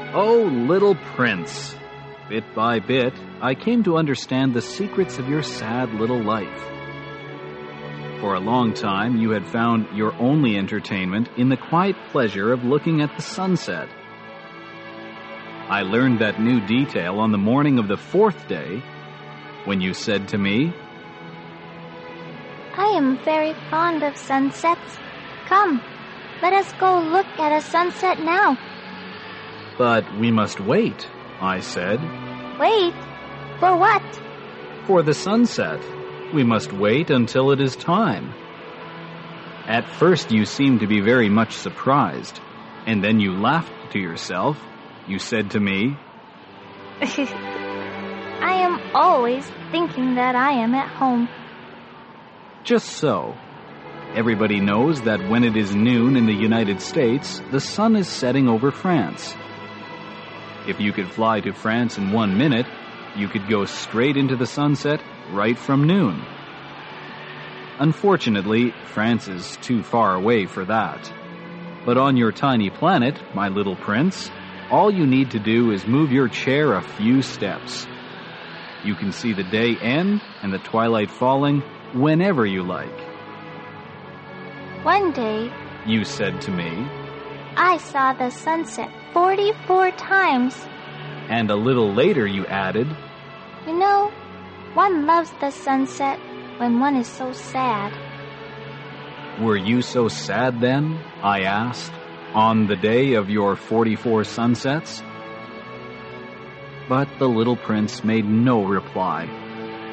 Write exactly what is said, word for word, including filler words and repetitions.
Oh, little prince. Bit by bit, I came to understand the secrets of your sad little life. For a long time, you had found your only entertainment in the quiet pleasure of looking at the sunset. I learned that new detail on the morning of the fourth day, when you said to me, I am very fond of sunsets. Come, let us go look at a sunset now. But we must wait, I said. Wait? For what? For the sunset. We must wait until it is time. At first you seemed to be very much surprised, and then you laughed to yourself. You said to me, I am always thinking that I am at home. Just so. Everybody knows that when it is noon in the United States, the sun is setting over France. If you could fly to France in one minute, you could go straight into the sunset right from noon. Unfortunately, France is too far away for that. But on your tiny planet, my little prince, all you need to do is move your chair a few steps. You can see the day end and the twilight falling whenever you like. One day, you said to me, I saw the sunset forty-four times. And a little later you added, You know, one loves the sunset when one is so sad. Were you so sad then? I asked, on the day of your forty-four sunsets? But the little prince made no reply.